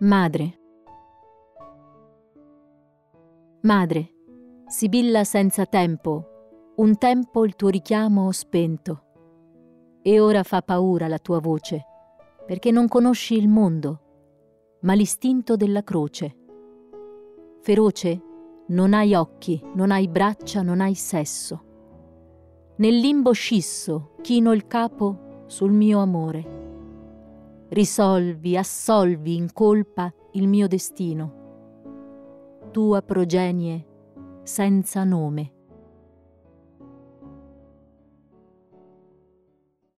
Madre. Madre, sibilla senza tempo, un tempo il tuo richiamo ho spento, e ora fa paura la tua voce, perché non conosci il mondo, ma l'istinto della croce. Feroce, non hai occhi, non hai braccia, non hai sesso. Nel limbo scisso chino il capo sul mio amore. Risolvi, assolvi in colpa il mio destino. Tua progenie senza nome.